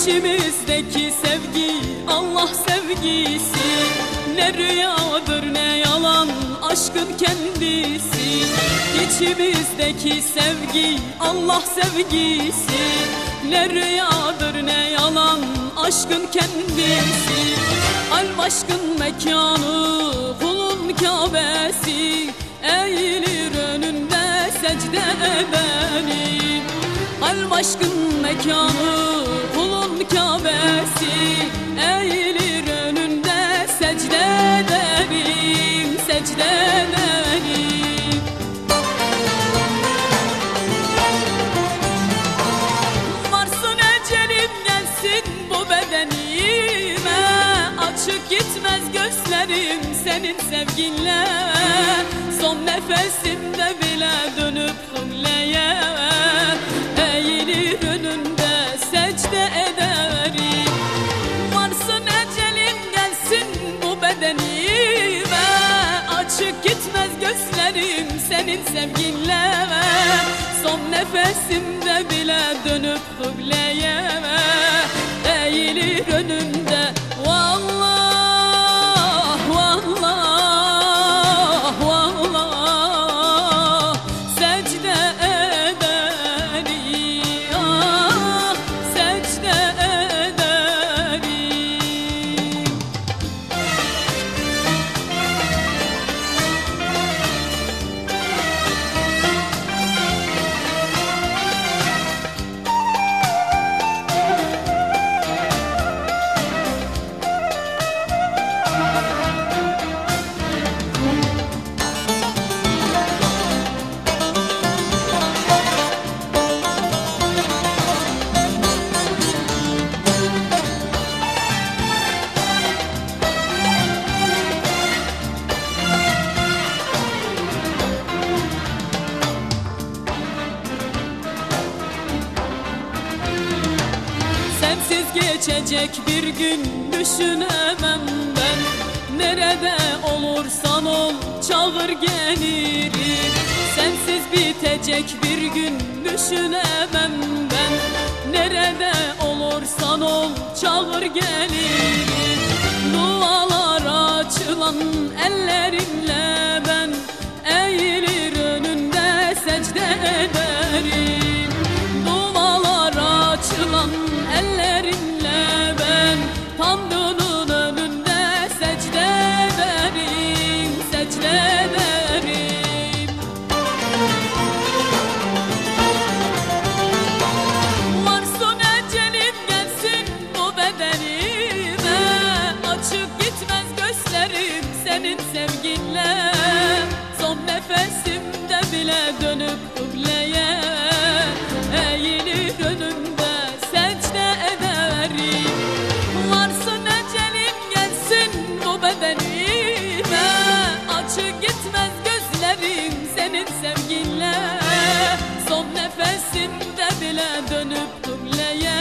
İçimizdeki sevgi Allah sevgisi, ne rüyadır ne yalan aşkın kendisi. İçimizdeki sevgi Allah sevgisi, ne rüyadır ne yalan aşkın kendisi. Alp aşkın mekanı kulun Kâbesi, eğilir önünde secde edelim. Alp aşkın mekanı kulun Kâbesi, eğilir önünde secde edelim, secde edelim. Varsın ecelim gelsin bu bedenime, açık gitmez gözlerim senin sevginle. Son nefesimde bile dönüp kıbleye, eğilir önünde secde ederim. Varsın ecelim gelsin bu bedenime, açık gitmez gözlerim senin sevginle. Son nefesimde bile dönüp kıbleye, eğilir önünde. Vallahi geçecek bir gün düşünemem ben. Nerede olursan ol çağır gelirim. Sensiz bitecek bir gün düşünemem ben. Nerede olursan ol çağır gelirim. Dualar açılan ellerimle ben eğilir önünde secde ederim. Dualar açılan ellerimle ben Tanrı'nın önünde secde ederim, secde ederim. Varsın ecelim gelsin bu bedenime, açık gitmez gözlerim senin sevginle. Son nefesimde bile dönüp kıbleye, eğilir önünde secde ederim. Varsın ecelim gelsin bu bedenime, açık gitmez gözlerim senin sevginle. Son nefesimde bile dönüp kıbleye,